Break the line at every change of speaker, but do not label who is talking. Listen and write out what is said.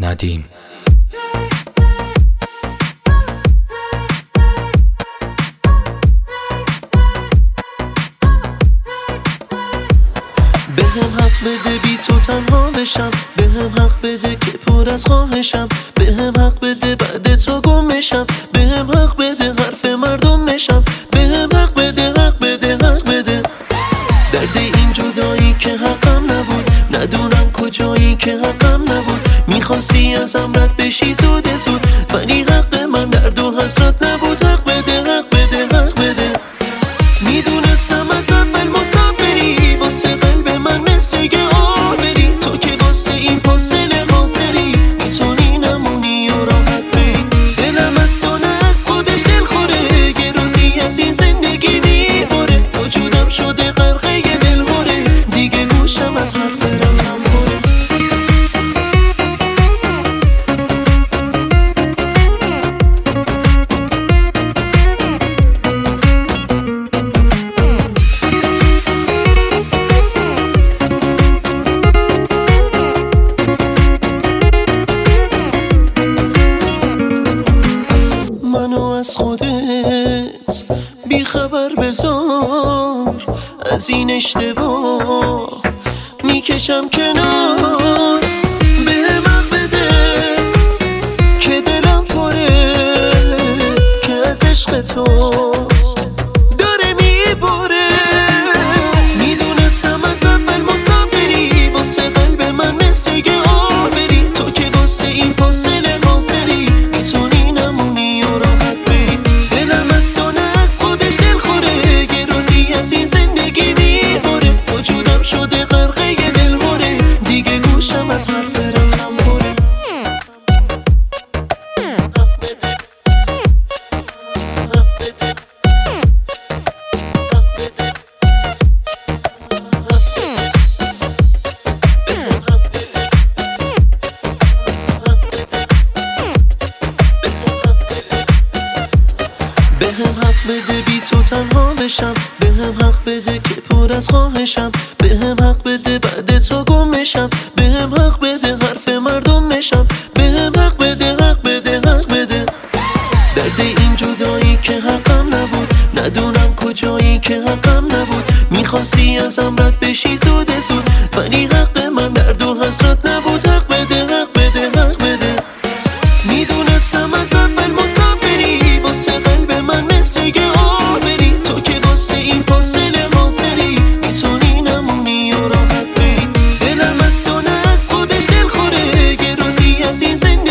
ندیم.
بهم حق بده بی تو تنها بشم، بهم حق بده که پر از خواهشم، بهم حق بده بعد تو گم بشم، بهم حق بده حرف مردم بشم، بهم حق بده حق بده حق بده. درد این جدایی که حقم نبود، ندونم کجایی که حقم نبود، میخواستی ازم رد بشی زود زود، ولی حق من درد و حسرت نبود. حق بده حق بده حق بده. میدونستم از اول مسافری، واسه قلب من مثل یه آبری، تو که واسه این فاصله حاضری، میتونی نمونی و راحت بری. دلم از تو نه از خودش دل خوره، یه روزی از این زندگی میباره، وجودم شده غرقه یه دل هوره، دیگه گوشم از حرف رفتم پره. منو از خودت بی خبر بذار، از این اشتباه میکشم کنار. بهم حق بده که دلم پره، که از عشق تو داره میبره. میدونستم از اول مسافری، واسه قلب من مثل یه آبری، تو که واسه این فاصله حاضری، میتونی نمونی و راحت بری. دلم از تو نه از خودش دل خوره، یه روزی از این زندگی میباره، وجودم شده غرقه یه دل هوره، دیگه گوشم از حرف رفتم پره. بهم حق بده بی تو تنها بشم، بهم حق بده که پر از خواهشم، بهم حق بده بعد تو گم بشم، بهم حق بده حرف مردم بشم، بهم حق بده حق بده حق بده. درد این جدایی که حقم نبود، ندونم کجایی که حقم نبود، میخواستی ازم رد بشی زود زود، ولی حق من درد و حسرت نبود. حق بده حق بده حق بده. میدونستم از اول مسافری، واسه قلب من مثل یه آبری، تو که واسه این فاصله حاضری، میتونی نمونی و راحت بری. دلم از تو نه از خودش دل خوره، یه روزی از این زندگی